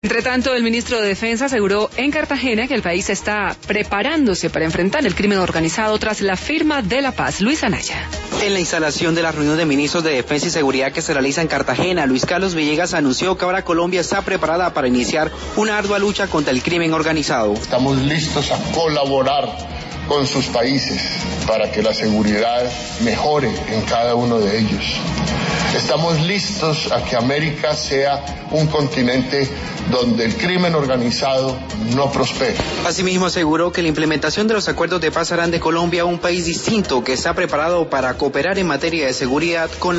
Entre tanto, el ministro de Defensa aseguró en Cartagena que el país está preparándose para enfrentar el crimen organizado tras la firma de la paz. Luis Anaya. En la instalación de la reunión de ministros de Defensa y Seguridad que se realiza en Cartagena, Luis Carlos Villegas anunció que ahora Colombia está preparada para iniciar una ardua lucha contra el crimen organizado. Estamos listos a colaborar con sus países para que la seguridad mejore en cada uno de ellos. Estamos listos a que América sea un continente donde el crimen organizado no prospere. Asimismo aseguró que la implementación de los acuerdos de paz harán de Colombia un país distinto que está preparado para cooperar en materia de seguridad con